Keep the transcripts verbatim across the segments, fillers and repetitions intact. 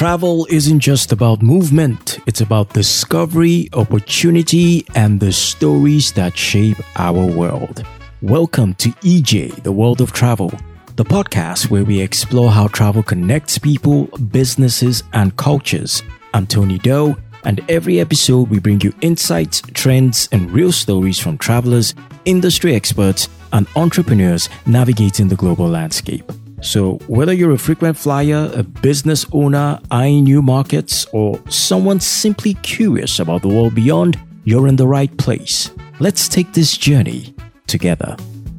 Travel isn't just about movement, it's about discovery, opportunity, and the stories that shape our world. Welcome to E J, the World of Travel, the podcast where we explore how travel connects people, businesses, and cultures. I'm Tony Doe, and every episode we bring you insights, trends, and real stories from travelers, industry experts, and entrepreneurs navigating the global landscape. So whether you're a frequent flyer, a business owner eyeing new markets, or someone simply curious about the world beyond, you're in the right place. Let's take this journey together.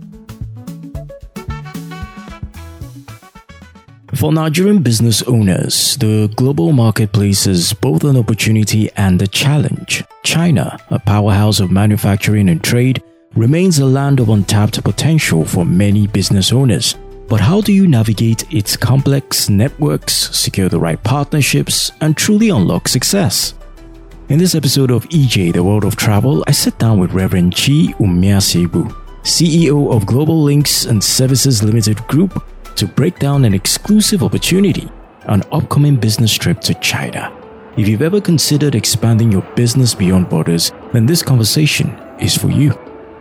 For Nigerian business owners, the global marketplace is both an opportunity and a challenge. China, a powerhouse of manufacturing and trade, remains a land of untapped potential for many business owners. But how do you navigate its complex networks, secure the right partnerships, and truly unlock success? In this episode of E J, the World of Travel, I sit down with Reverend Chi Umeasebu, C E O of Global Links and Services Limited Group, to break down an exclusive opportunity, an upcoming business trip to China. If you've ever considered expanding your business beyond borders, then this conversation is for you.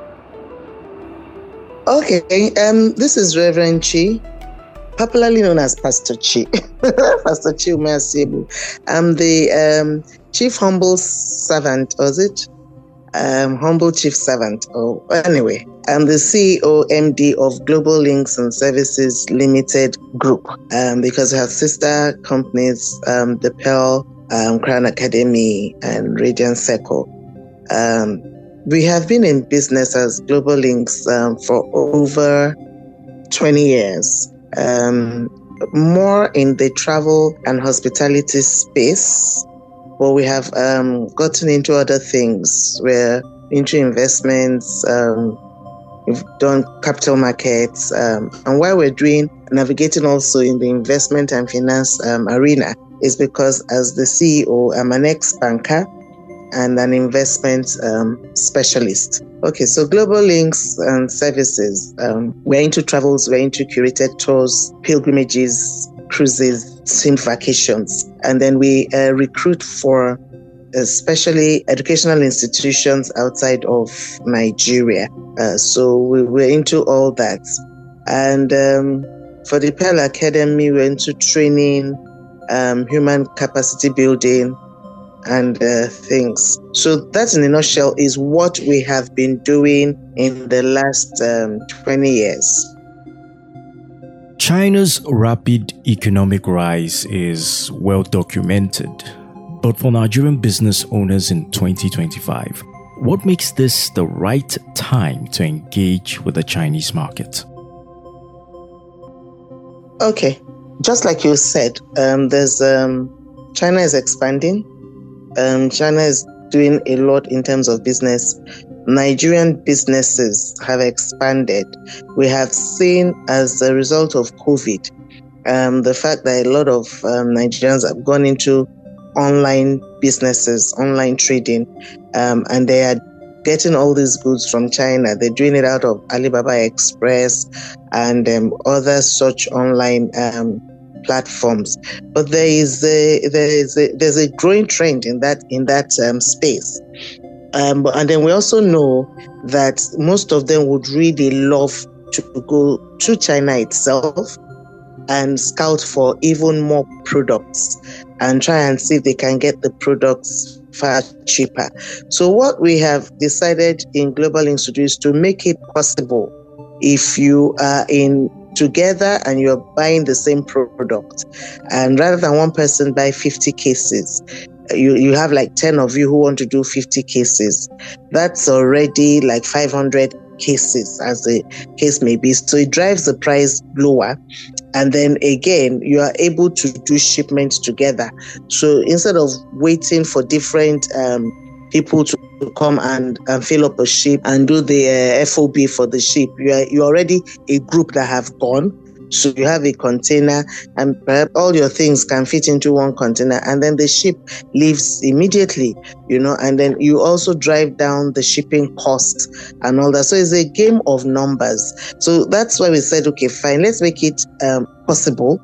Okay, um, this is Reverend Chi, popularly known as Pastor Chi. Pastor Chi Umeasebu. I'm the um, Chief Humble Servant, was it? Um, Humble Chief Servant. Oh, anyway, I'm the C E O, M D of Global Links and Services Limited Group, um, because we have sister companies, um, the Pearl, um, Crown Academy, and Radiant Circle. Um, We have been in business as Global Links um, for over twenty years, um, more in the travel and hospitality space, but we have um, gotten into other things. We're into investments, um, we've done capital markets, um, and why we're doing navigating also in the investment and finance um, arena is because as the C E O, I'm an ex-banker and an investment um, specialist. Okay, so Global Links and Services, um, we're into travels, we're into curated tours, pilgrimages, cruises, themed vacations, and then we uh, recruit for especially educational institutions outside of Nigeria. Uh, so we, we're into all that. And um, for the Pearl Academy, we're into training, um, human capacity building, and uh, things. So that in a nutshell is what we have been doing in the last um, twenty years. China's rapid economic rise is well documented. But for Nigerian business owners in twenty twenty-five, what makes this the right time to engage with the Chinese market? Okay, just like you said, um, there's um, China is expanding. Um, China is doing a lot in terms of business. Nigerian businesses have expanded. We have seen as a result of COVID, um, the fact that a lot of um, Nigerians have gone into online businesses, online trading, um, and they are getting all these goods from China. They're doing it out of Alibaba Express and um, other such online um platforms, but there is a there is a, there's a growing trend in that in that um, space, um, and then we also know that most of them would really love to go to China itself and scout for even more products and try and see if they can get the products far cheaper. So what we have decided in Global Links to do is to make it possible if you are in together and you're buying the same product, and rather than one person buy fifty cases, you you have like ten of you who want to do fifty cases. That's already like five hundred cases, as the case may be. So it drives the price lower, and then again you are able to do shipments together. So instead of waiting for different um people to come and, and fill up a ship and do the uh, F O B for the ship, you are you already a group that have gone. So you have a container, and perhaps all your things can fit into one container, and then the ship leaves immediately, you know, and then you also drive down the shipping cost and all that. So it's a game of numbers. So that's why we said, okay, fine, let's make it um, possible.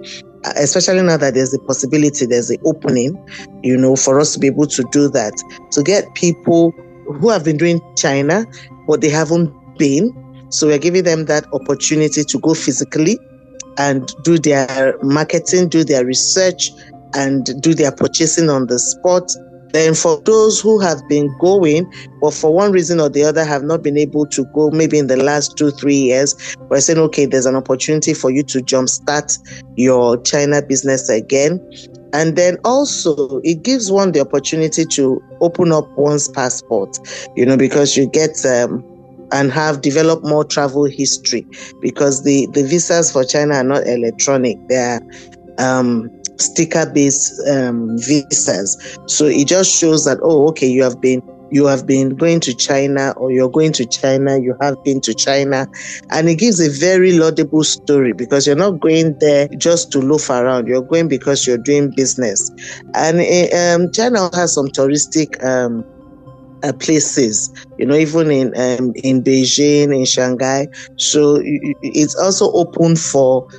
especially now that there's a possibility, there's an opening, you know, for us to be able to do that, to get people who have been doing China, but they haven't been. So we're giving them that opportunity to go physically and do their marketing, do their research, and do their purchasing on the spot. Then for those who have been going, but for one reason or the other have not been able to go, maybe in the last two, three years, we're saying, okay, there's an opportunity for you to jumpstart your China business again. And then also it gives one the opportunity to open up one's passport, you know, because you get um, and have developed more travel history, because the, the visas for China are not electronic. They're um, sticker-based um, visas. So it just shows that, oh, okay, you have been you have been going to China, or you're going to China, you have been to China. And it gives a very laudable story, because you're not going there just to loaf around. You're going because you're doing business. And um, China has some touristic um, uh, places, you know, even in um, in Beijing, in Shanghai. So it's also open for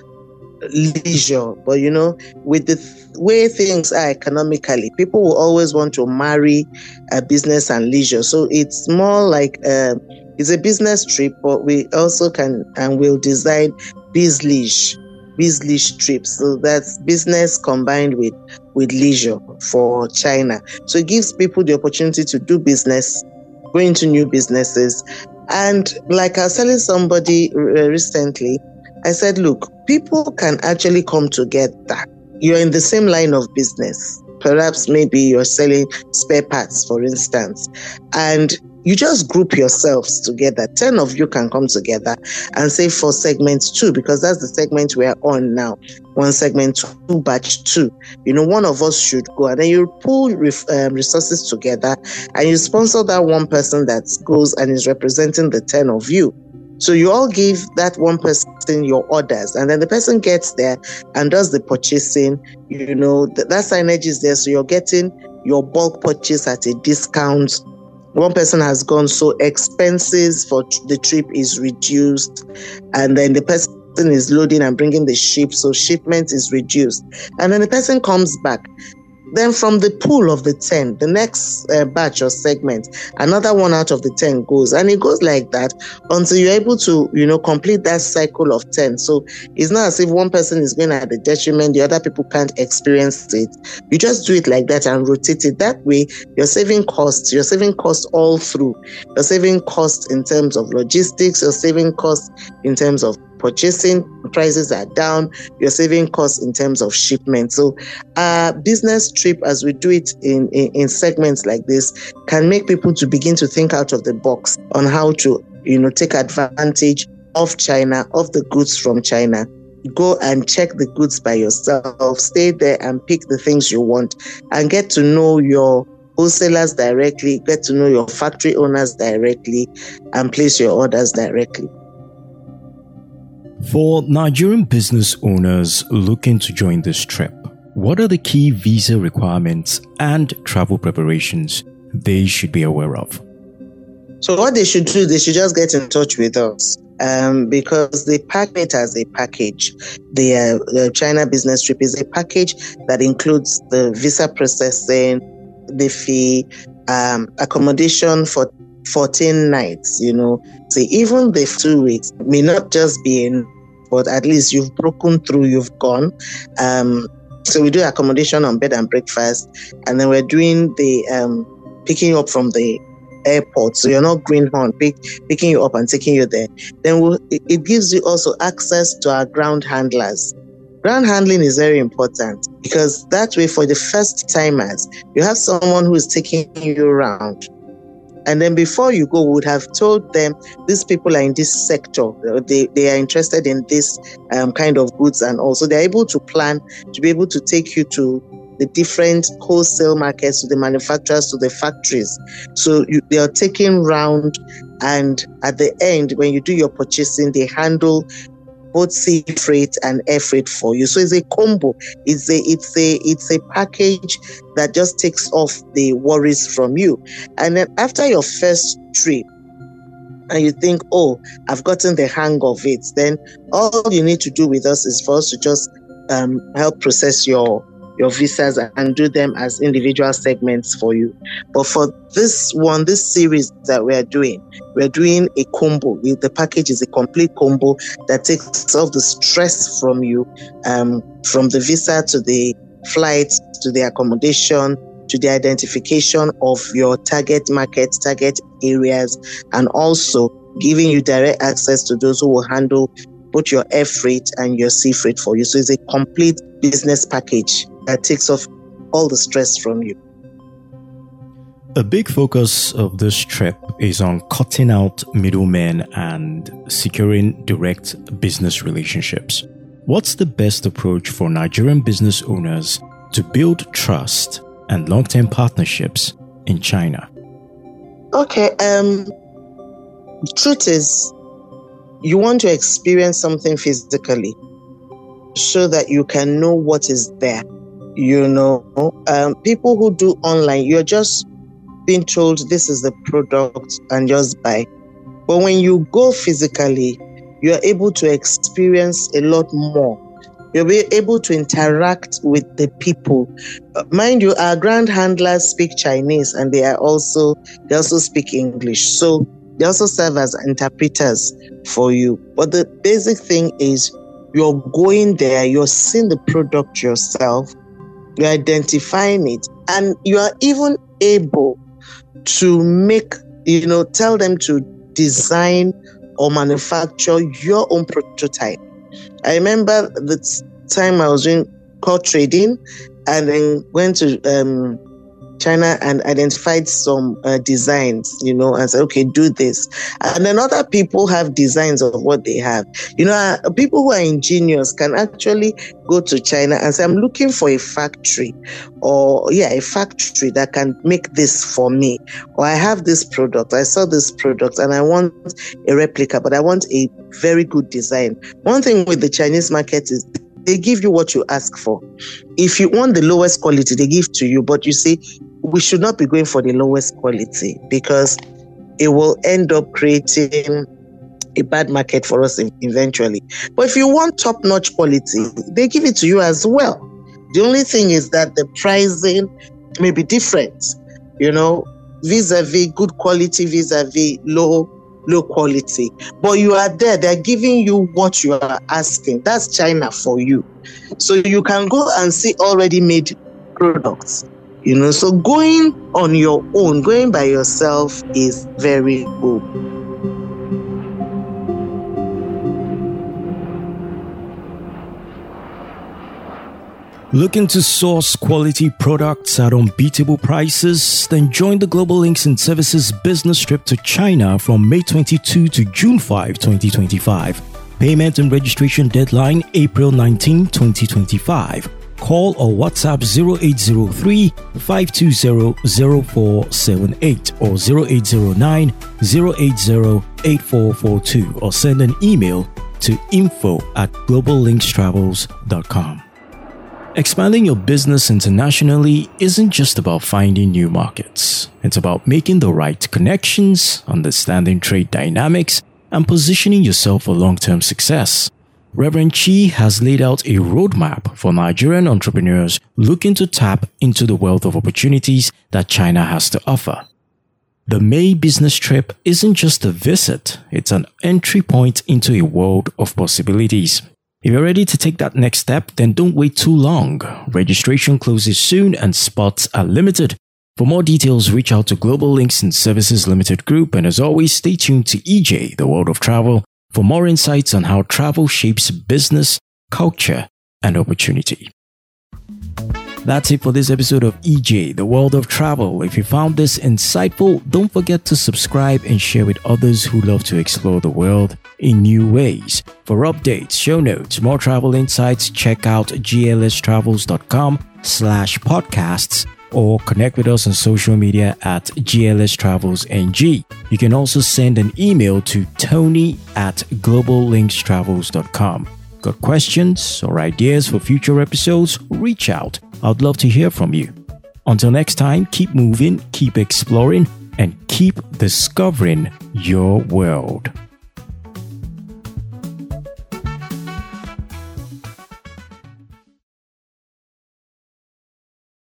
leisure. But, you know, with the th- way things are economically, people will always want to marry a business and leisure. So it's more like uh, it's a business trip, but we also can and will design biz-leisure, biz-leisure trips. So that's business combined with, with leisure for China. So it gives people the opportunity to do business, go into new businesses. And like I was telling somebody recently, I said, look, people can actually come together. You're in the same line of business. Perhaps maybe you're selling spare parts, for instance, and you just group yourselves together. ten of you can come together and say for segment two, because that's the segment we are on now. One segment two, batch two. You know, one of us should go, and then you pull um, resources together and you sponsor that one person that goes and is representing the ten of you. So you all give that one person your orders, and then the person gets there and does the purchasing. You know, that, that signage is there, so you're getting your bulk purchase at a discount. One person has gone, so expenses for the trip is reduced, and then the person is loading and bringing the ship, so shipment is reduced. And then the person comes back. Then from the pool of the ten, the next uh, batch or segment, another one out of the ten goes. And it goes like that until you're able to, you know, complete that cycle of ten. So it's not as if one person is going at the detriment, the other people can't experience it. You just do it like that and rotate it. That way, you're saving costs. You're saving costs all through. You're saving costs in terms of logistics. You're saving costs in terms of purchasing, prices are down, you're saving costs in terms of shipment. So a business trip, as we do it in, in, in segments like this, can make people to begin to think out of the box on how to, you know, take advantage of China, of the goods from China. Go and check the goods by yourself, stay there and pick the things you want, and get to know your wholesalers directly, get to know your factory owners directly, and place your orders directly. For Nigerian business owners looking to join this trip, what are the key visa requirements and travel preparations they should be aware of? So what they should do, they should just get in touch with us, um, because they pack it as a package. The, uh, the China business trip is a package that includes the visa processing, the fee, um, accommodation for fourteen nights, you know. So even the two weeks may not just be in, but at least you've broken through, you've gone. Um, so we do accommodation on bed and breakfast, and then we're doing the um, picking you up from the airport. So you're not greenhorn, pick, picking you up and taking you there. Then we'll, it, it gives you also access to our ground handlers. Ground handling is very important, because that way for the first timers, you have someone who is taking you around. And then before you go, we would have told them, these people are in this sector. They, they are interested in this um, kind of goods. And also they're able to plan to be able to take you to the different wholesale markets, to the manufacturers, to the factories. So you, they are taking round. And at the end, when you do your purchasing, they handle both sea freight and air freight for you. So it's a combo. It's a it's a it's a package that just takes off the worries from you. And then after your first trip, and you think, oh, I've gotten the hang of it, then all you need to do with us is for us to just um, help process your your visas and do them as individual segments for you. But for this one, this series that we are doing, we're doing a combo. The package is a complete combo that takes off the stress from you, um, from the visa to the flights, to the accommodation, to the identification of your target market, target areas, and also giving you direct access to those who will handle both your air freight and your sea freight for you. So it's a complete business package that takes off all the stress from you. A big focus of this trip is on cutting out middlemen and securing direct business relationships. What's the best approach for Nigerian business owners to build trust and long-term partnerships in China? Okay, um, truth is, you want to experience something physically so that you can know what is there. You know, um, people who do online, you're just being told this is the product and just buy. But when you go physically, you're able to experience a lot more. You'll be able to interact with the people. Uh, mind you, our grand handlers speak Chinese and they are also they also speak English. So they also serve as interpreters for you. But the basic thing is you're going there, you're seeing the product yourself, you're identifying it, and you are even able to make, you know, tell them to design or manufacture your own prototype. I remember the time I was doing core trading and then went to um, China and identified some uh, designs, you know, and said, okay, do this. And then other people have designs of what they have. You know, uh, people who are ingenious can actually go to China and say, I'm looking for a factory or, yeah, a factory that can make this for me. Or I have this product, I saw this product and I want a replica, but I want a very good design. One thing with the Chinese market is they give you what you ask for. If you want the lowest quality, they give to you. But you see, we should not be going for the lowest quality because it will end up creating a bad market for us eventually. But if you want top-notch quality, they give it to you as well. The only thing is that the pricing may be different, you know, vis-a-vis good quality, vis-a-vis low low quality. But you are there, they're giving you what you are asking. That's China for you. So you can go and see already made products. You know, so going on your own, going by yourself is very good. Looking to source quality products at unbeatable prices? Then join the Global Links and Services business trip to China from May twenty-second to June fifth, twenty twenty-five. Payment and registration deadline April nineteenth, twenty twenty-five. Call or WhatsApp zero eight zero three, five two zero, zero four seven eight or zero eight zero nine, zero eight zero, eight four four two or send an email to info at global links travels dot com. Expanding your business internationally isn't just about finding new markets. It's about making the right connections, understanding trade dynamics, and positioning yourself for long-term success. Reverend Chi has laid out a roadmap for Nigerian entrepreneurs looking to tap into the wealth of opportunities that China has to offer. The May business trip isn't just a visit, it's an entry point into a world of possibilities. If you're ready to take that next step, then don't wait too long. Registration closes soon and spots are limited. For more details, reach out to Global Links and Services Limited Group, and as always, stay tuned to E J, the World of Travel, for more insights on how travel shapes business, culture, and opportunity. That's it for this episode of E J, the World of Travel. If you found this insightful, don't forget to subscribe and share with others who love to explore the world in new ways. For updates, show notes, more travel insights, check out glstravels.com slash podcasts or connect with us on social media at glstravelsng. You can also send an email to tony at global links travels dot com. Got questions or ideas for future episodes? Reach out. I'd love to hear from you. Until next time, keep moving, keep exploring, and keep discovering your world.